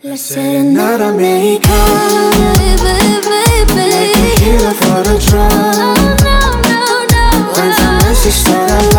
La serenata americana, like tequila for the drum. When somebody started